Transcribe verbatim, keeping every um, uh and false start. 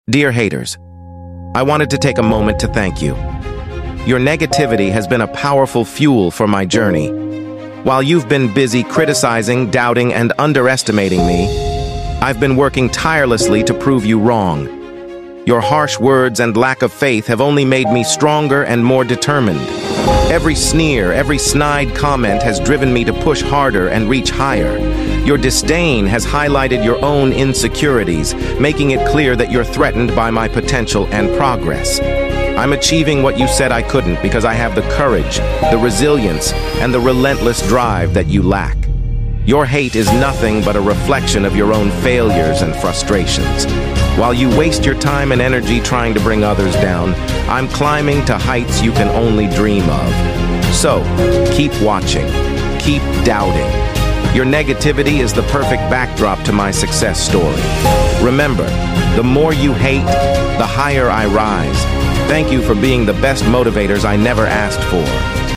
Dear haters, I wanted to take a moment to thank you. Your negativity has been a powerful fuel for my journey. While you've been busy criticizing, doubting, and underestimating me, I've been working tirelessly to prove you wrong. Your harsh words and lack of faith have only made me stronger and more determined. Every sneer, every snide comment has driven me to push harder and reach higher. Your disdain has highlighted your own insecurities, making it clear that you're threatened by my potential and progress. I'm achieving what you said I couldn't because I have the courage, the resilience, and the relentless drive that you lack. Your hate is nothing but a reflection of your own failures and frustrations. While you waste your time and energy trying to bring others down, I'm climbing to heights you can only dream of. So, keep watching. Keep doubting. Your negativity is the perfect backdrop to my success story. Remember, the more you hate, the higher I rise. Thank you for being the best motivators I never asked for.